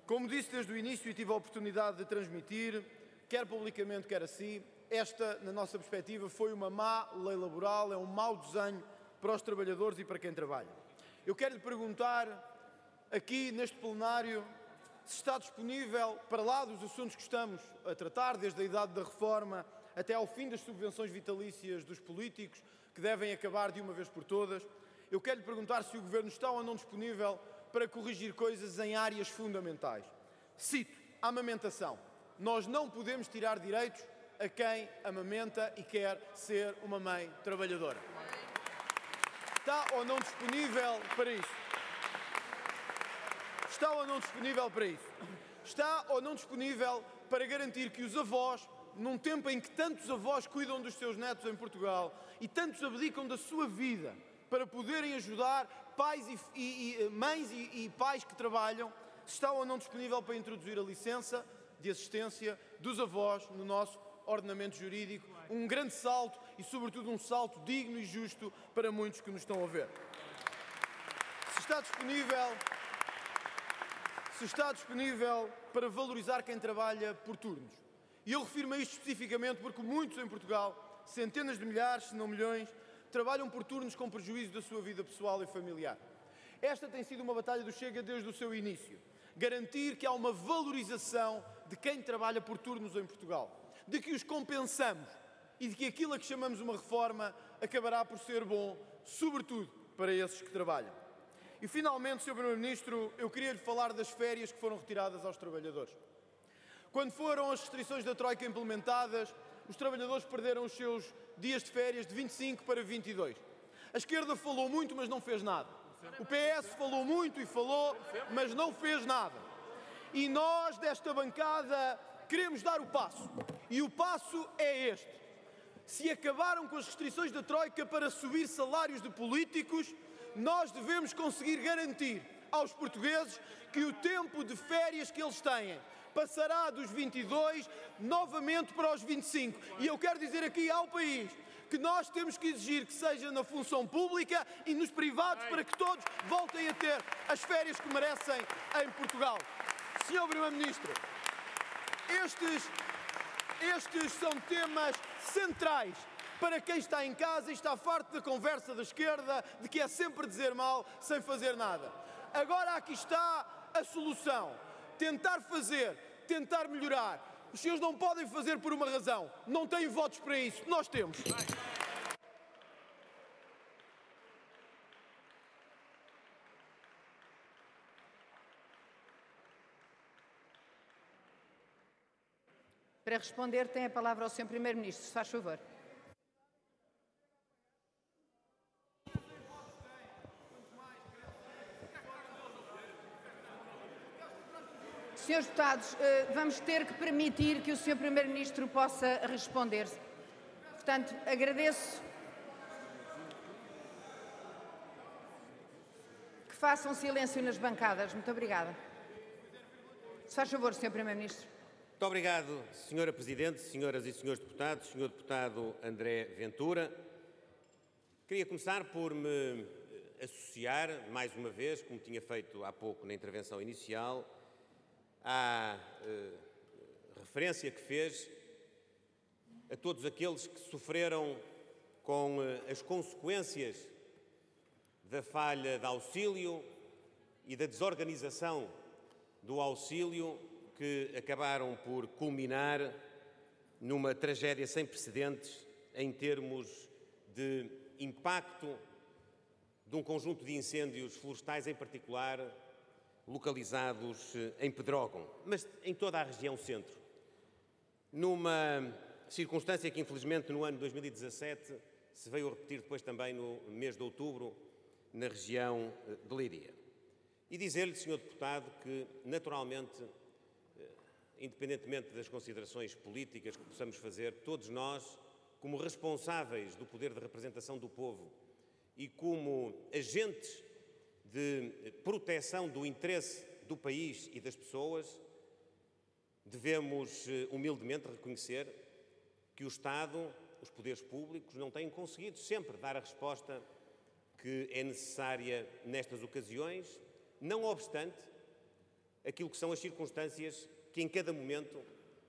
Como disse desde o início e tive a oportunidade de transmitir, quer publicamente, quer assim, esta, na nossa perspectiva, foi uma má lei laboral, é um mau desenho para os trabalhadores e para quem trabalha. Eu quero lhe perguntar, aqui neste plenário, se está disponível, para lá dos assuntos que estamos a tratar, desde a idade da reforma até ao fim das subvenções vitalícias dos políticos, que devem acabar de uma vez por todas, eu quero lhe perguntar se o Governo está ou não disponível para corrigir coisas em áreas fundamentais. Cito, a amamentação. Nós não podemos tirar direitos a quem amamenta e quer ser uma mãe trabalhadora. Está ou não disponível para isso? Está ou não disponível para isso? Está ou não disponível para garantir que os avós, num tempo em que tantos avós cuidam dos seus netos em Portugal e tantos abdicam da sua vida para poderem ajudar pais mães e pais que trabalham, está ou não disponível para introduzir a licença de assistência dos avós no nosso ordenamento jurídico, um grande salto e, sobretudo, um salto digno e justo para muitos que nos estão a ver. Se está disponível para valorizar quem trabalha por turnos. E eu refiro-me a isto especificamente porque muitos em Portugal, centenas de milhares, se não milhões, trabalham por turnos com prejuízo da sua vida pessoal e familiar. Esta tem sido uma batalha do Chega desde o seu início. Garantir que há uma valorização de quem trabalha por turnos em Portugal, de que os compensamos e de que aquilo a que chamamos uma reforma acabará por ser bom, sobretudo para esses que trabalham. E finalmente, Sr. Primeiro-Ministro, eu queria lhe falar das férias que foram retiradas aos trabalhadores. Quando foram as restrições da Troika implementadas, os trabalhadores perderam os seus dias de férias de 25 para 22. A esquerda falou muito, mas não fez nada. O PS falou muito e falou, mas não fez nada. E nós, desta bancada, queremos dar o passo. E o passo é este. Se acabaram com as restrições da Troika para subir salários de políticos, nós devemos conseguir garantir aos portugueses que o tempo de férias que eles têm passará dos 22 novamente para os 25. E eu quero dizer aqui ao país que nós temos que exigir que seja na função pública e nos privados para que todos voltem a ter as férias que merecem em Portugal. Sr. Primeiro-Ministro, estes são temas centrais para quem está em casa e está farto da conversa da esquerda, de que é sempre dizer mal sem fazer nada. Agora aqui está a solução. Tentar fazer, tentar melhorar. Os senhores não podem fazer por uma razão. Não têm votos para isso. Nós temos. Para responder, tem a palavra o Sr. Primeiro-Ministro, se faz favor. Senhores deputados, vamos ter que permitir que o Sr. Primeiro-Ministro possa responder. Portanto, agradeço que façam silêncio nas bancadas. Muito obrigada. Se faz favor, Sr. Primeiro-Ministro. Muito obrigado, Sra. Presidente, senhoras e senhores deputados, Sr. Deputado André Ventura. Queria começar por me associar, mais uma vez, como tinha feito há pouco na intervenção inicial, à referência que fez a todos aqueles que sofreram com as consequências da falha de auxílio e da desorganização do auxílio, que acabaram por culminar numa tragédia sem precedentes em termos de impacto de um conjunto de incêndios florestais, em particular, localizados em Pedrógão, mas em toda a região centro. Numa circunstância que, infelizmente, no ano de 2017 se veio a repetir depois também no mês de outubro, na região de Leiria. E dizer-lhe, Sr. Deputado, que, naturalmente, independentemente das considerações políticas que possamos fazer, todos nós, como responsáveis do poder de representação do povo e como agentes de proteção do interesse do país e das pessoas, devemos humildemente reconhecer que o Estado, os poderes públicos, não têm conseguido sempre dar a resposta que é necessária nestas ocasiões, não obstante aquilo que são as circunstâncias que em cada momento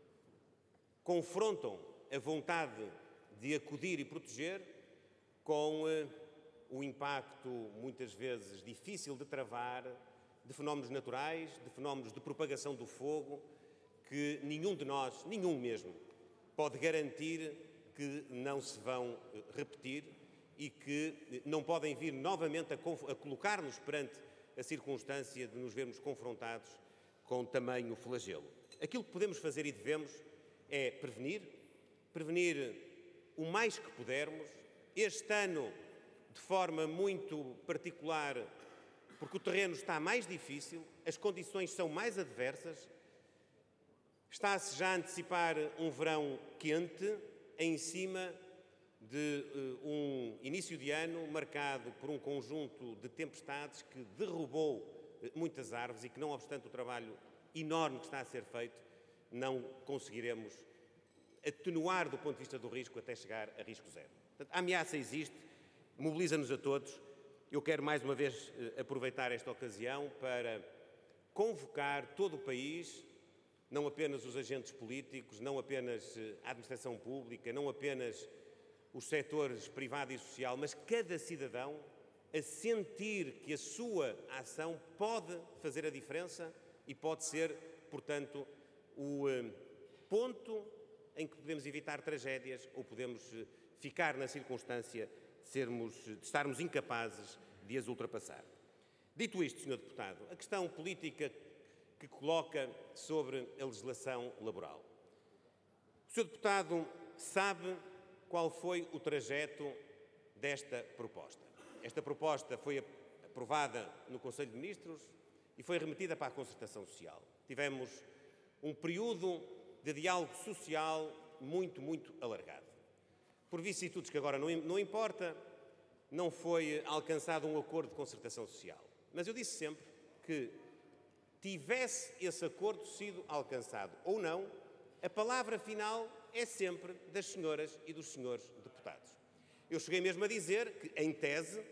confrontam a vontade de acudir e proteger com o impacto, muitas vezes difícil de travar, de fenómenos naturais, de fenómenos de propagação do fogo, que nenhum de nós, nenhum mesmo, pode garantir que não se vão repetir e que não podem vir novamente a colocar-nos perante a circunstância de nos vermos confrontados com tamanho flagelo. Aquilo que podemos fazer e devemos é prevenir o mais que pudermos. Este ano, de forma muito particular, porque o terreno está mais difícil, as condições são mais adversas, está-se já a antecipar um verão quente, em cima de um início de ano marcado por um conjunto de tempestades que derrubou muitas árvores e que, não obstante o trabalho enorme que está a ser feito, não conseguiremos atenuar do ponto de vista do risco até chegar a risco zero. Portanto, a ameaça existe, mobiliza-nos a todos. Eu quero mais uma vez aproveitar esta ocasião para convocar todo o país, não apenas os agentes políticos, não apenas a administração pública, não apenas os setores privado e social, mas cada cidadão a sentir que a sua ação pode fazer a diferença e pode ser, portanto, o ponto em que podemos evitar tragédias ou podemos ficar na circunstância de estarmos incapazes de as ultrapassar. Dito isto, Sr. Deputado, a questão política que coloca sobre a legislação laboral. O Sr. Deputado sabe qual foi o trajeto desta proposta. Esta proposta foi aprovada no Conselho de Ministros e foi remetida para a concertação social. Tivemos um período de diálogo social muito alargado. Por vicissitudes que agora não importa, não foi alcançado um acordo de concertação social. Mas eu disse sempre que, tivesse esse acordo sido alcançado ou não, a palavra final é sempre das senhoras e dos senhores deputados. Eu cheguei mesmo a dizer que, em tese,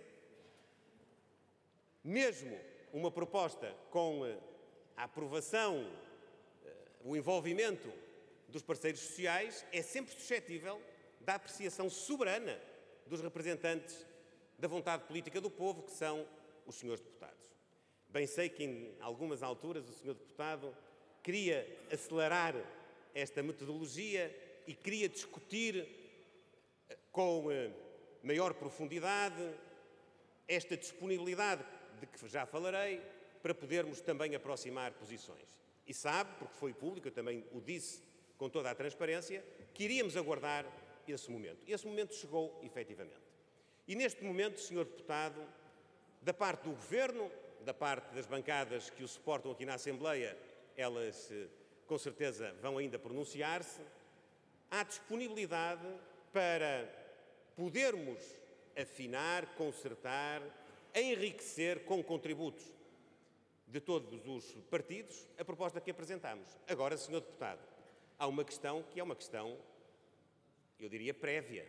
mesmo uma proposta com a aprovação, o envolvimento dos parceiros sociais, é sempre suscetível da apreciação soberana dos representantes da vontade política do povo, que são os senhores deputados. Bem sei que, em algumas alturas, o senhor deputado queria acelerar esta metodologia e queria discutir com maior profundidade esta disponibilidade de que já falarei, para podermos também aproximar posições. E sabe, porque foi público, eu também o disse com toda a transparência, que iríamos aguardar esse momento. Esse momento chegou, efetivamente. E neste momento, Sr. Deputado, da parte do Governo, da parte das bancadas que o suportam aqui na Assembleia, elas com certeza vão ainda pronunciar-se, há disponibilidade para podermos afinar, consertar, enriquecer com contributos de todos os partidos a proposta que apresentamos. Agora, Sr. Deputado, há uma questão que é uma questão, eu diria, prévia.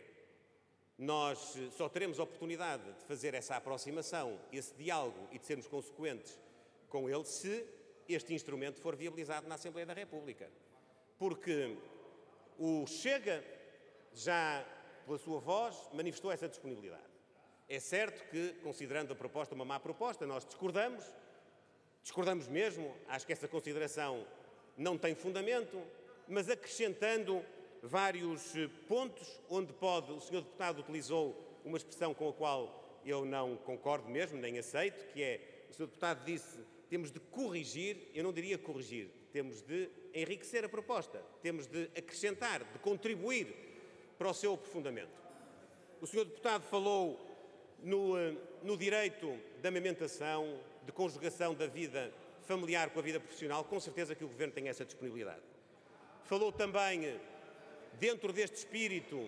Nós só teremos a oportunidade de fazer essa aproximação, esse diálogo e de sermos consequentes com ele se este instrumento for viabilizado na Assembleia da República. Porque o Chega, já pela sua voz, manifestou essa disponibilidade. É certo que, considerando a proposta uma má proposta, nós discordamos mesmo, acho que essa consideração não tem fundamento, mas acrescentando vários pontos onde o Sr. Deputado utilizou uma expressão com a qual eu não concordo mesmo, nem aceito, que é, o Sr. Deputado disse, temos de corrigir, eu não diria corrigir, temos de enriquecer a proposta, temos de acrescentar, de contribuir para o seu aprofundamento. O Sr. Deputado falou no direito da amamentação, de conjugação da vida familiar com a vida profissional, com certeza que o Governo tem essa disponibilidade. Falou também, dentro deste espírito,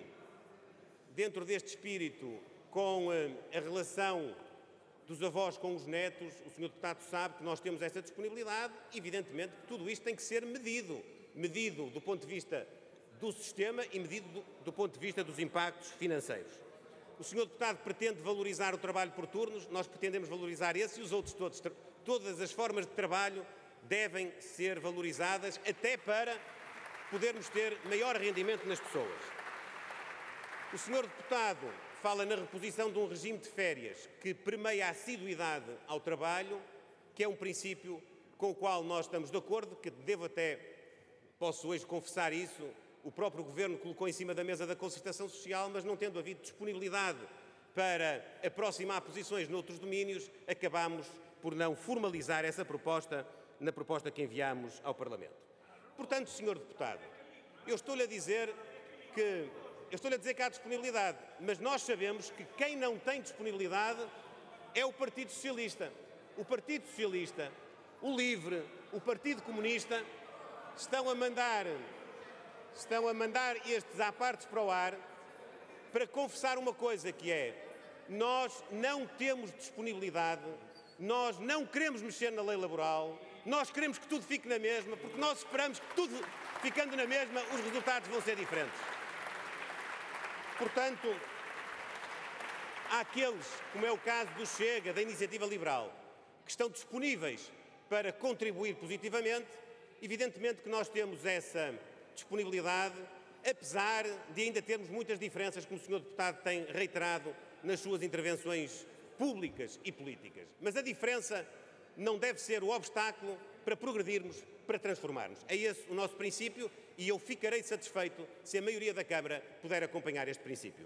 com a relação dos avós com os netos, o Sr. Deputado sabe que nós temos essa disponibilidade, evidentemente que tudo isto tem que ser medido do ponto de vista do sistema e medido do ponto de vista dos impactos financeiros. O Sr. Deputado pretende valorizar o trabalho por turnos, nós pretendemos valorizar esse e os outros todos, todas as formas de trabalho devem ser valorizadas até para podermos ter maior rendimento nas pessoas. O senhor deputado fala na reposição de um regime de férias que permeia a assiduidade ao trabalho, que é um princípio com o qual nós estamos de acordo, que posso hoje confessar isso, o próprio Governo colocou em cima da mesa da concertação social, mas não tendo havido disponibilidade para aproximar posições noutros domínios, acabámos por não formalizar essa proposta na proposta que enviámos ao Parlamento. Portanto, senhor deputado, eu estou-lhe a dizer que há disponibilidade, mas nós sabemos que quem não tem disponibilidade é o Partido Socialista. O Partido Socialista, o LIVRE, o Partido Comunista estão a mandar estes apartes para o ar para confessar uma coisa que é: nós não temos disponibilidade, nós não queremos mexer na lei laboral, nós queremos que tudo fique na mesma, porque nós esperamos que tudo ficando na mesma, os resultados vão ser diferentes. Portanto, há aqueles, como é o caso do Chega, da Iniciativa Liberal, que estão disponíveis para contribuir positivamente. Evidentemente que nós temos essa disponibilidade, apesar de ainda termos muitas diferenças, como o Sr. Deputado tem reiterado nas suas intervenções públicas e políticas. Mas a diferença não deve ser o obstáculo para progredirmos, para transformarmos. É esse o nosso princípio e eu ficarei satisfeito se a maioria da Câmara puder acompanhar este princípio.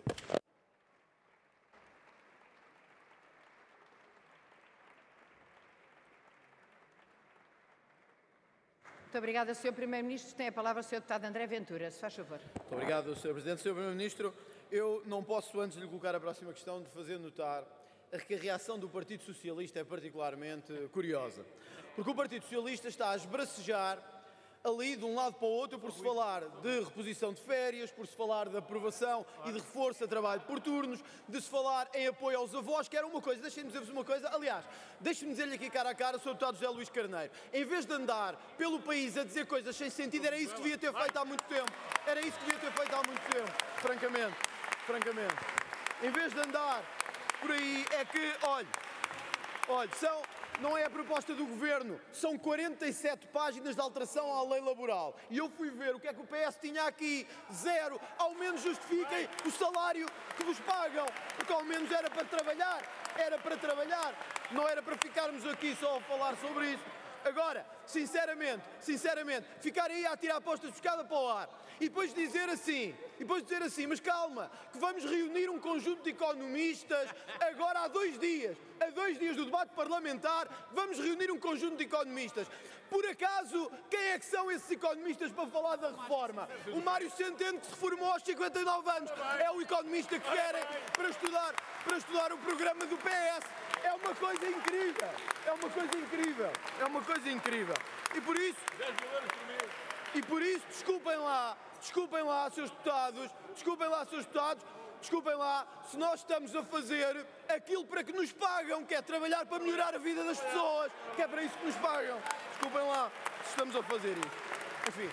Muito obrigada, Sr. Primeiro-Ministro. Tem a palavra o Sr. Deputado André Ventura. Se faz favor. Muito obrigado, Sr. Presidente. Sr. Primeiro-Ministro, eu não posso, antes de lhe colocar a próxima questão, de fazer notar que a reação do Partido Socialista é particularmente curiosa. Porque o Partido Socialista está a esbracejar ali de um lado para o outro por se falar de reposição de férias, por se falar de aprovação e de reforço a trabalho por turnos, de se falar em apoio aos avós, que era uma coisa, deixem-me dizer-vos uma coisa, aliás, deixem-me dizer-lhe aqui cara a cara, Sr. Deputado José Luís Carneiro, em vez de andar pelo país a dizer coisas sem sentido, era isso que devia ter feito há muito tempo, era isso que devia ter feito há muito tempo, francamente. Em vez de andar por aí, é que, olhe, não é a proposta do Governo, são 47 páginas de alteração à lei laboral. E eu fui ver o que é que o PS tinha aqui, 0, ao menos justifiquem o salário que vos pagam, porque ao menos era para trabalhar, não era para ficarmos aqui só a falar sobre isso. Agora, sinceramente, ficar aí a tirar apostas de pescada para o ar e depois dizer assim, mas calma, que vamos reunir um conjunto de economistas agora há 2 dias do debate parlamentar, vamos reunir um conjunto de economistas. Por acaso, quem é que são esses economistas para falar da reforma? O Mário Centeno, que se reformou aos 59 anos, é o economista que querem para estudar o programa do PS. É uma coisa incrível. E por isso, desculpem lá, seus deputados, se nós estamos a fazer aquilo para que nos pagam, que é trabalhar para melhorar a vida das pessoas, que é para isso que nos pagam. Desculpem lá se estamos a fazer isso. Enfim,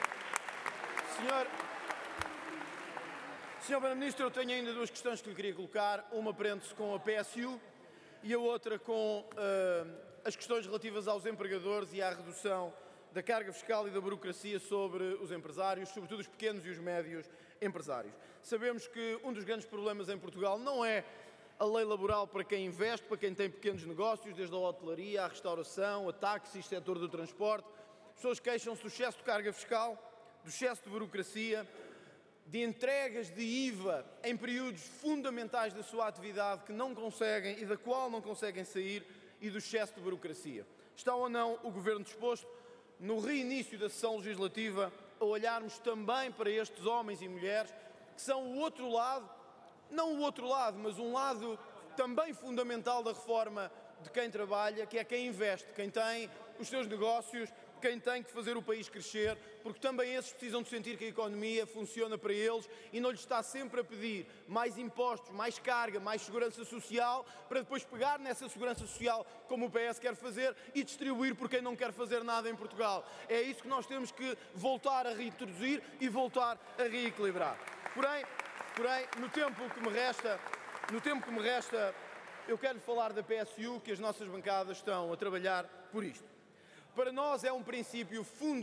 Sr. Primeiro-Ministro, eu tenho ainda 2 questões que lhe queria colocar. Uma prende-se com a PSU e a outra com as questões relativas aos empregadores e à redução da carga fiscal e da burocracia sobre os empresários, sobretudo os pequenos e os médios empresários. Sabemos que um dos grandes problemas em Portugal não é a lei laboral para quem investe, para quem tem pequenos negócios, desde a hotelaria, à restauração, a táxis, setor do transporte. As pessoas queixam-se do excesso de carga fiscal, do excesso de burocracia, de entregas de IVA em períodos fundamentais da sua atividade que não conseguem e da qual não conseguem sair, e do excesso de burocracia. Está ou não o Governo disposto, no reinício da sessão legislativa, a olharmos também para estes homens e mulheres que são o outro lado, não o outro lado, mas um lado também fundamental da reforma de quem trabalha, que é quem investe, quem tem os seus negócios, quem tem que fazer o país crescer, porque também esses precisam de sentir que a economia funciona para eles e não lhes está sempre a pedir mais impostos, mais carga, mais segurança social, para depois pegar nessa segurança social, como o PS quer fazer, e distribuir por quem não quer fazer nada em Portugal. É isso que nós temos que voltar a reintroduzir e voltar a reequilibrar. Porém, no tempo que me resta, eu quero falar da PSU, que as nossas bancadas estão a trabalhar por isto. Para nós é um princípio fundamental